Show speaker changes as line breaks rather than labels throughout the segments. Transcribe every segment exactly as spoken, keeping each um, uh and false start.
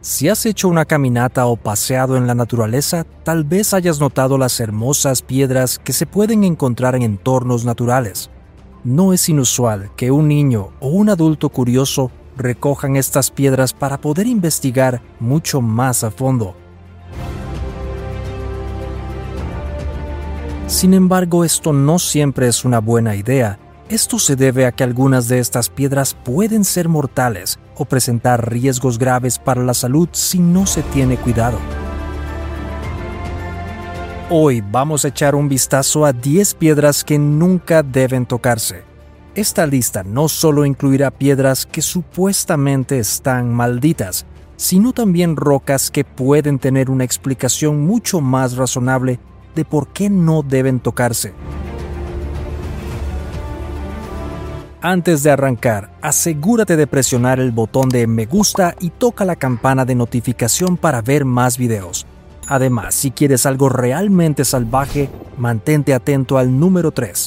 Si has hecho una caminata o paseado en la naturaleza, tal vez hayas notado las hermosas piedras que se pueden encontrar en entornos naturales. No es inusual que un niño o un adulto curioso recojan estas piedras para poder investigar mucho más a fondo. Sin embargo, esto no siempre es una buena idea. Esto se debe a que algunas de estas piedras pueden ser mortales o presentar riesgos graves para la salud si no se tiene cuidado. Hoy vamos a echar un vistazo a diez piedras que nunca deben tocarse. Esta lista no solo incluirá piedras que supuestamente están malditas, sino también rocas que pueden tener una explicación mucho más razonable de por qué no deben tocarse. Antes de arrancar, asegúrate de presionar el botón de me gusta y toca la campana de notificación para ver más videos. Además, si quieres algo realmente salvaje, mantente atento al número tres.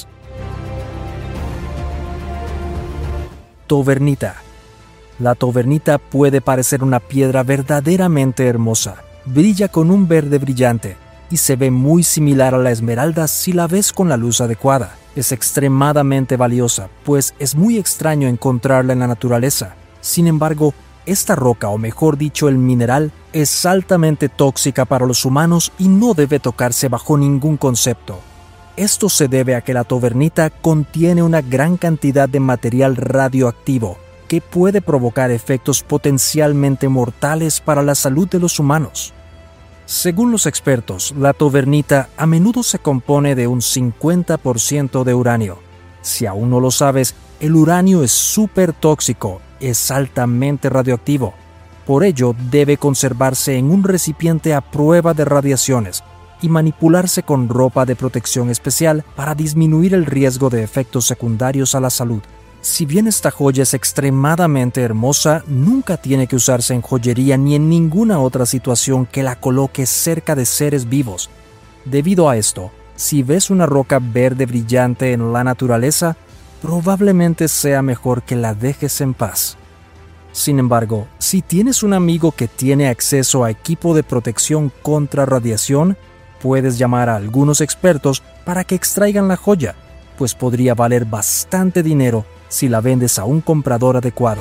Tobernita. La tobernita puede parecer una piedra verdaderamente hermosa. Brilla con un verde brillante y se ve muy similar a la esmeralda si la ves con la luz adecuada. Es extremadamente valiosa, pues es muy extraño encontrarla en la naturaleza. Sin embargo, esta roca, o mejor dicho el mineral, es altamente tóxica para los humanos y no debe tocarse bajo ningún concepto. Esto se debe a que la tobernita contiene una gran cantidad de material radioactivo que puede provocar efectos potencialmente mortales para la salud de los humanos. Según los expertos, la tobernita a menudo se compone de un cincuenta por ciento de uranio. Si aún no lo sabes, el uranio es súper tóxico, es altamente radioactivo. Por ello, debe conservarse en un recipiente a prueba de radiaciones y manipularse con ropa de protección especial para disminuir el riesgo de efectos secundarios a la salud. Si bien esta joya es extremadamente hermosa, nunca tiene que usarse en joyería ni en ninguna otra situación que la coloque cerca de seres vivos. Debido a esto, si ves una roca verde brillante en la naturaleza, probablemente sea mejor que la dejes en paz. Sin embargo, si tienes un amigo que tiene acceso a equipo de protección contra radiación, puedes llamar a algunos expertos para que extraigan la joya, pues podría valer bastante dinero si la vendes a un comprador adecuado.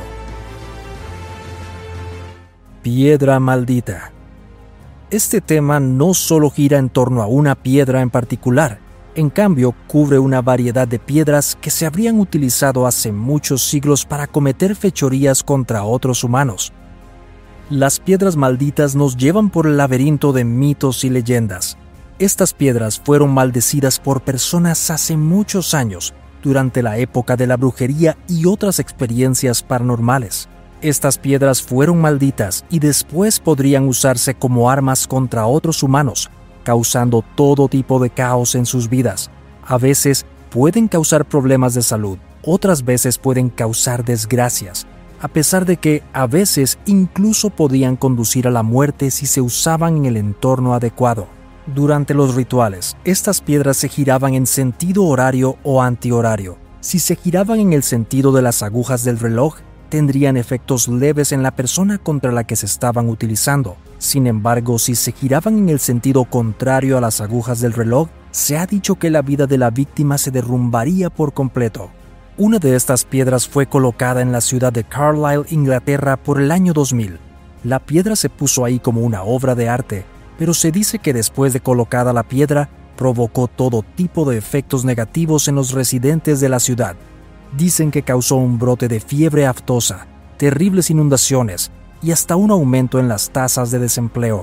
Piedra maldita. Este tema no solo gira en torno a una piedra en particular, en cambio cubre una variedad de piedras que se habrían utilizado hace muchos siglos para cometer fechorías contra otros humanos. Las piedras malditas nos llevan por el laberinto de mitos y leyendas. Estas piedras fueron maldecidas por personas hace muchos años, durante la época de la brujería y otras experiencias paranormales. Estas piedras fueron malditas y después podrían usarse como armas contra otros humanos, causando todo tipo de caos en sus vidas. A veces pueden causar problemas de salud, otras veces pueden causar desgracias, a pesar de que a veces incluso podían conducir a la muerte si se usaban en el entorno adecuado. Durante los rituales, estas piedras se giraban en sentido horario o antihorario. Si se giraban en el sentido de las agujas del reloj, tendrían efectos leves en la persona contra la que se estaban utilizando. Sin embargo, si se giraban en el sentido contrario a las agujas del reloj, se ha dicho que la vida de la víctima se derrumbaría por completo. Una de estas piedras fue colocada en la ciudad de Carlisle, Inglaterra, por el año dos mil. La piedra se puso ahí como una obra de arte, pero se dice que después de colocada la piedra, provocó todo tipo de efectos negativos en los residentes de la ciudad. Dicen que causó un brote de fiebre aftosa, terribles inundaciones y hasta un aumento en las tasas de desempleo.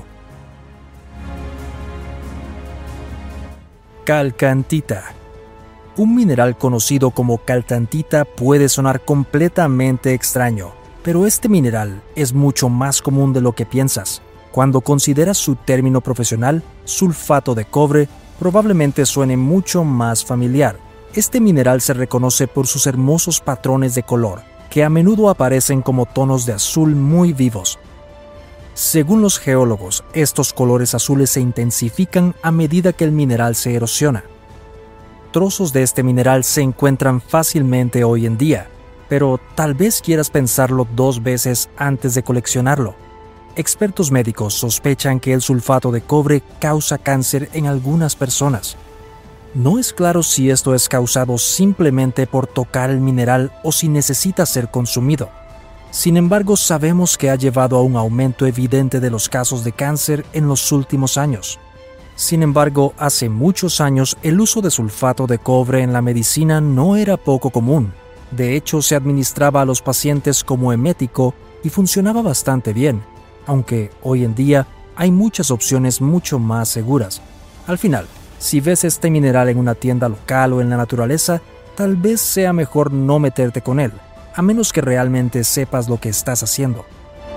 Calcantita. Un mineral conocido como calcantita puede sonar completamente extraño, pero este mineral es mucho más común de lo que piensas. Cuando consideras su término profesional, sulfato de cobre, probablemente suene mucho más familiar. Este mineral se reconoce por sus hermosos patrones de color, que a menudo aparecen como tonos de azul muy vivos. Según los geólogos, estos colores azules se intensifican a medida que el mineral se erosiona. Trozos de este mineral se encuentran fácilmente hoy en día, pero tal vez quieras pensarlo dos veces antes de coleccionarlo. Expertos médicos sospechan que el sulfato de cobre causa cáncer en algunas personas. No es claro si esto es causado simplemente por tocar el mineral o si necesita ser consumido. Sin embargo, sabemos que ha llevado a un aumento evidente de los casos de cáncer en los últimos años. Sin embargo, hace muchos años el uso de sulfato de cobre en la medicina no era poco común. De hecho, se administraba a los pacientes como emético y funcionaba bastante bien, aunque hoy en día hay muchas opciones mucho más seguras. Al final, si ves este mineral en una tienda local o en la naturaleza, tal vez sea mejor no meterte con él, a menos que realmente sepas lo que estás haciendo.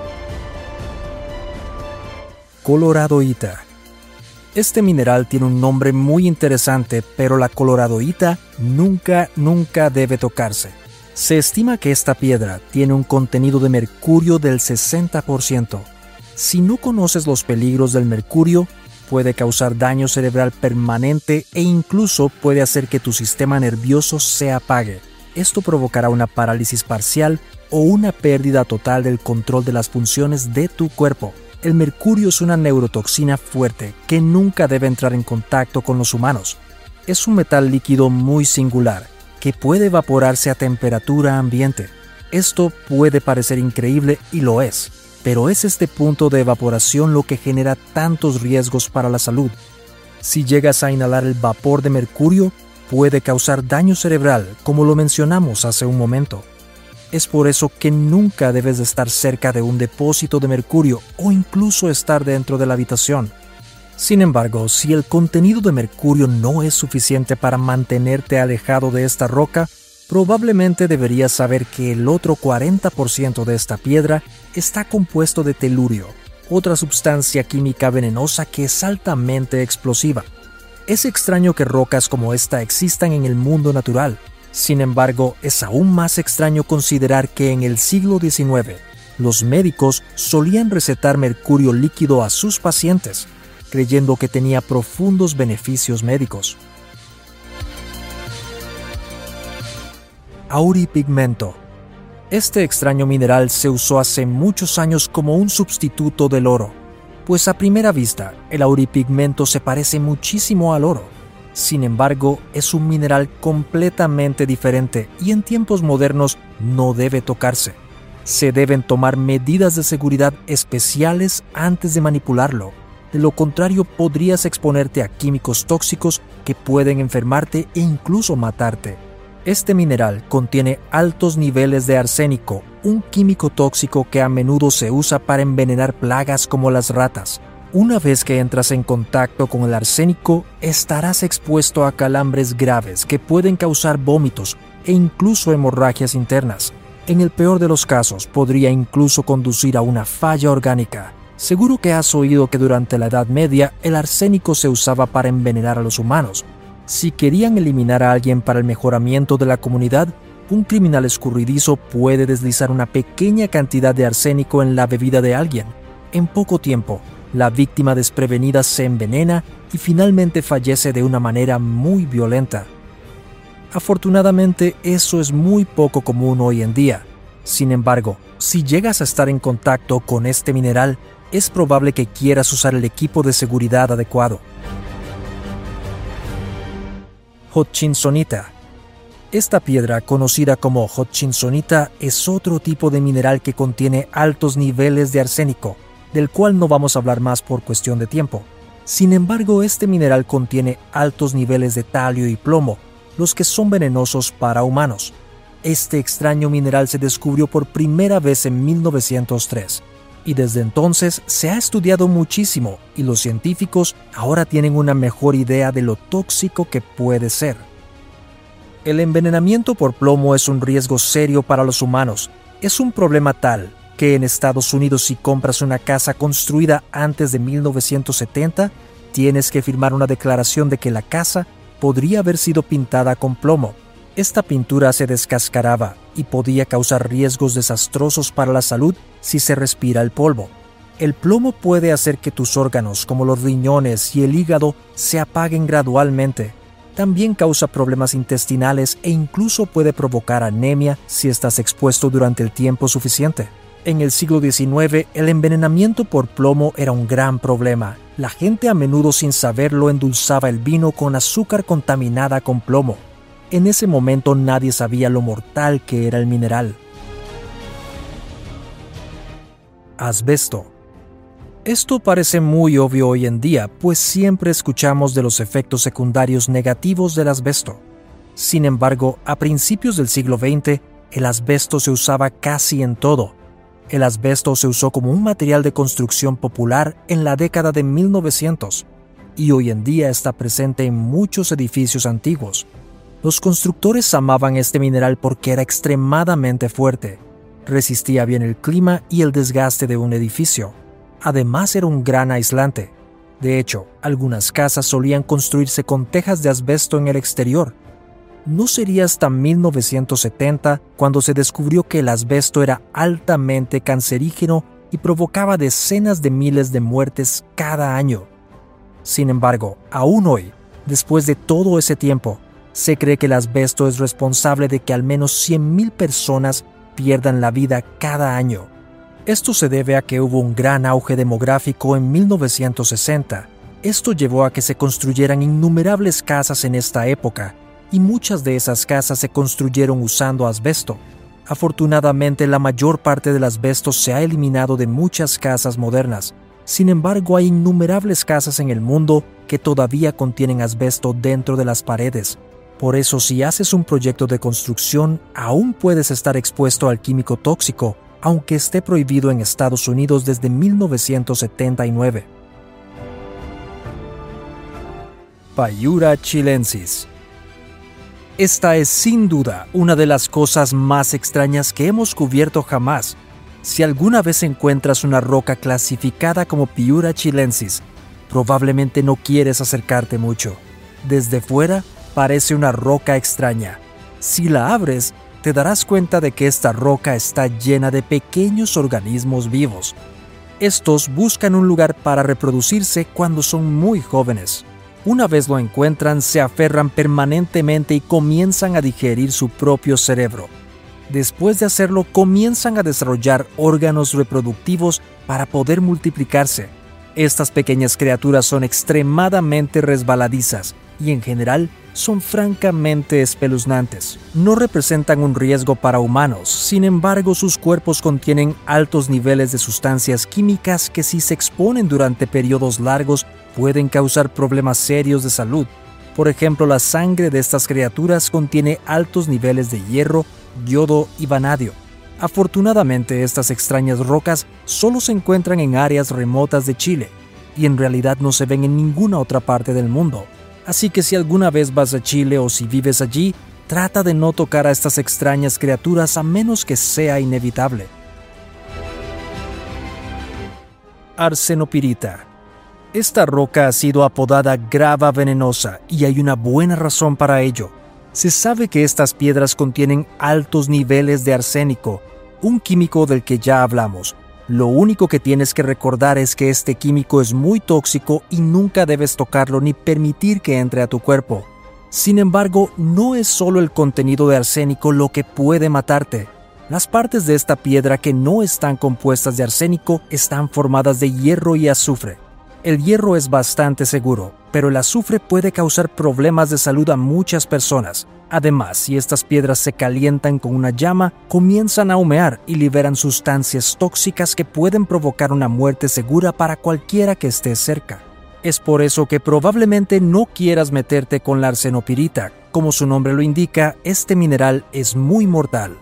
Coloradoita. Este mineral tiene un nombre muy interesante, pero la coloradoita nunca, nunca debe tocarse. Se estima que esta piedra tiene un contenido de mercurio del sesenta por ciento. Si no conoces los peligros del mercurio, puede causar daño cerebral permanente e incluso puede hacer que tu sistema nervioso se apague. Esto provocará una parálisis parcial o una pérdida total del control de las funciones de tu cuerpo. El mercurio es una neurotoxina fuerte que nunca debe entrar en contacto con los humanos. Es un metal líquido muy singular que puede evaporarse a temperatura ambiente. Esto puede parecer increíble y lo es, pero es este punto de evaporación lo que genera tantos riesgos para la salud. Si llegas a inhalar el vapor de mercurio, puede causar daño cerebral, como lo mencionamos hace un momento. Es por eso que nunca debes de estar cerca de un depósito de mercurio o incluso estar dentro de la habitación. Sin embargo, si el contenido de mercurio no es suficiente para mantenerte alejado de esta roca, probablemente deberías saber que el otro cuarenta por ciento de esta piedra está compuesto de telurio, otra sustancia química venenosa que es altamente explosiva. Es extraño que rocas como esta existan en el mundo natural. Sin embargo, es aún más extraño considerar que en el siglo diecinueve, los médicos solían recetar mercurio líquido a sus pacientes, creyendo que tenía profundos beneficios médicos. Auripigmento. Este extraño mineral se usó hace muchos años como un sustituto del oro, pues a primera vista el auripigmento se parece muchísimo al oro. Sin embargo, es un mineral completamente diferente y en tiempos modernos no debe tocarse. Se deben tomar medidas de seguridad especiales antes de manipularlo. De lo contrario, podrías exponerte a químicos tóxicos que pueden enfermarte e incluso matarte. Este mineral contiene altos niveles de arsénico, un químico tóxico que a menudo se usa para envenenar plagas como las ratas. Una vez que entras en contacto con el arsénico, estarás expuesto a calambres graves que pueden causar vómitos e incluso hemorragias internas. En el peor de los casos, podría incluso conducir a una falla orgánica. Seguro que has oído que durante la Edad Media el arsénico se usaba para envenenar a los humanos. Si querían eliminar a alguien para el mejoramiento de la comunidad, un criminal escurridizo puede deslizar una pequeña cantidad de arsénico en la bebida de alguien. En poco tiempo, la víctima desprevenida se envenena y finalmente fallece de una manera muy violenta. Afortunadamente, eso es muy poco común hoy en día. Sin embargo, si llegas a estar en contacto con este mineral, es probable que quieras usar el equipo de seguridad adecuado. Hutchinsonita. Esta piedra, conocida como hutchinsonita, es otro tipo de mineral que contiene altos niveles de arsénico, del cual no vamos a hablar más por cuestión de tiempo. Sin embargo, este mineral contiene altos niveles de talio y plomo, los que son venenosos para humanos. Este extraño mineral se descubrió por primera vez en mil novecientos tres, y desde entonces se ha estudiado muchísimo y los científicos ahora tienen una mejor idea de lo tóxico que puede ser. El envenenamiento por plomo es un riesgo serio para los humanos. Es un problema tal que en Estados Unidos, si compras una casa construida antes de mil novecientos setenta, tienes que firmar una declaración de que la casa podría haber sido pintada con plomo. Esta pintura se descascaraba y podía causar riesgos desastrosos para la salud si se respira el polvo. El plomo puede hacer que tus órganos, como los riñones y el hígado, se apaguen gradualmente. También causa problemas intestinales e incluso puede provocar anemia si estás expuesto durante el tiempo suficiente. En el siglo diecinueve, el envenenamiento por plomo era un gran problema. La gente a menudo sin saberlo endulzaba el vino con azúcar contaminada con plomo. En ese momento nadie sabía lo mortal que era el mineral. Asbesto. Esto parece muy obvio hoy en día, pues siempre escuchamos de los efectos secundarios negativos del asbesto. Sin embargo, a principios del siglo veinte, el asbesto se usaba casi en todo. El asbesto se usó como un material de construcción popular en la década de mil novecientos y hoy en día está presente en muchos edificios antiguos. Los constructores amaban este mineral porque era extremadamente fuerte, resistía bien el clima y el desgaste de un edificio. Además era un gran aislante. De hecho, algunas casas solían construirse con tejas de asbesto en el exterior. No sería hasta mil novecientos setenta cuando se descubrió que el asbesto era altamente cancerígeno y provocaba decenas de miles de muertes cada año. Sin embargo, aún hoy, después de todo ese tiempo, se cree que el asbesto es responsable de que al menos cien mil personas pierdan la vida cada año. Esto se debe a que hubo un gran auge demográfico en mil novecientos sesenta. Esto llevó a que se construyeran innumerables casas en esta época, y muchas de esas casas se construyeron usando asbesto. Afortunadamente, la mayor parte del asbesto se ha eliminado de muchas casas modernas. Sin embargo, hay innumerables casas en el mundo que todavía contienen asbesto dentro de las paredes. Por eso, si haces un proyecto de construcción, aún puedes estar expuesto al químico tóxico, aunque esté prohibido en Estados Unidos desde mil novecientos setenta y nueve. Paiura chilensis. Esta es sin duda una de las cosas más extrañas que hemos cubierto jamás. Si alguna vez encuentras una roca clasificada como Paiura chilensis, probablemente no quieres acercarte mucho. Desde fuera, parece una roca extraña. Si la abres, te darás cuenta de que esta roca está llena de pequeños organismos vivos. Estos buscan un lugar para reproducirse cuando son muy jóvenes. Una vez lo encuentran, se aferran permanentemente y comienzan a digerir su propio cerebro. Después de hacerlo, comienzan a desarrollar órganos reproductivos para poder multiplicarse. Estas pequeñas criaturas son extremadamente resbaladizas y en general son francamente espeluznantes. No representan un riesgo para humanos, sin embargo sus cuerpos contienen altos niveles de sustancias químicas que si se exponen durante periodos largos pueden causar problemas serios de salud. Por ejemplo, la sangre de estas criaturas contiene altos niveles de hierro, yodo y vanadio. Afortunadamente, estas extrañas rocas solo se encuentran en áreas remotas de Chile y en realidad no se ven en ninguna otra parte del mundo. Así que si alguna vez vas a Chile o si vives allí, trata de no tocar a estas extrañas criaturas a menos que sea inevitable. Arsenopirita. Esta roca ha sido apodada grava venenosa y hay una buena razón para ello. Se sabe que estas piedras contienen altos niveles de arsénico, un químico del que ya hablamos. Lo único que tienes que recordar es que este químico es muy tóxico y nunca debes tocarlo ni permitir que entre a tu cuerpo. Sin embargo, no es solo el contenido de arsénico lo que puede matarte. Las partes de esta piedra que no están compuestas de arsénico están formadas de hierro y azufre. El hierro es bastante seguro, pero el azufre puede causar problemas de salud a muchas personas. Además, si estas piedras se calientan con una llama, comienzan a humear y liberan sustancias tóxicas que pueden provocar una muerte segura para cualquiera que esté cerca. Es por eso que probablemente no quieras meterte con la arsenopirita. Como su nombre lo indica, este mineral es muy mortal.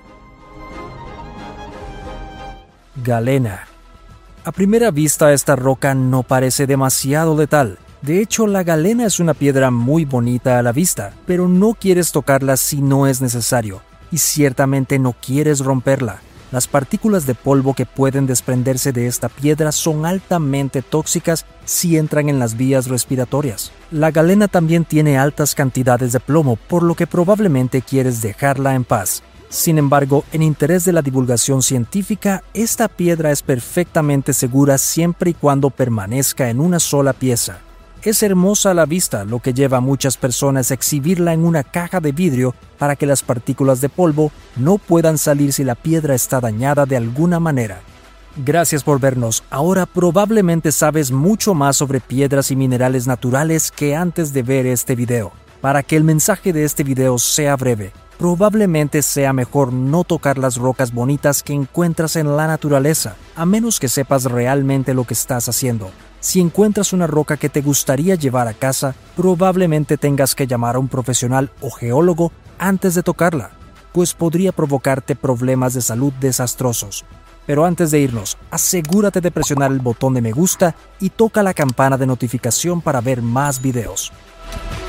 Galena. A primera vista, esta roca no parece demasiado letal. De hecho, la galena es una piedra muy bonita a la vista, pero no quieres tocarla si no es necesario, y ciertamente no quieres romperla. Las partículas de polvo que pueden desprenderse de esta piedra son altamente tóxicas si entran en las vías respiratorias. La galena también tiene altas cantidades de plomo, por lo que probablemente quieres dejarla en paz. Sin embargo, en interés de la divulgación científica, esta piedra es perfectamente segura siempre y cuando permanezca en una sola pieza. Es hermosa a la vista, lo que lleva a muchas personas a exhibirla en una caja de vidrio para que las partículas de polvo no puedan salir si la piedra está dañada de alguna manera. Gracias por vernos. Ahora probablemente sabes mucho más sobre piedras y minerales naturales que antes de ver este video. Para que el mensaje de este video sea breve, probablemente sea mejor no tocar las rocas bonitas que encuentras en la naturaleza, a menos que sepas realmente lo que estás haciendo. Si encuentras una roca que te gustaría llevar a casa, probablemente tengas que llamar a un profesional o geólogo antes de tocarla, pues podría provocarte problemas de salud desastrosos. Pero antes de irnos, asegúrate de presionar el botón de me gusta y toca la campana de notificación para ver más videos.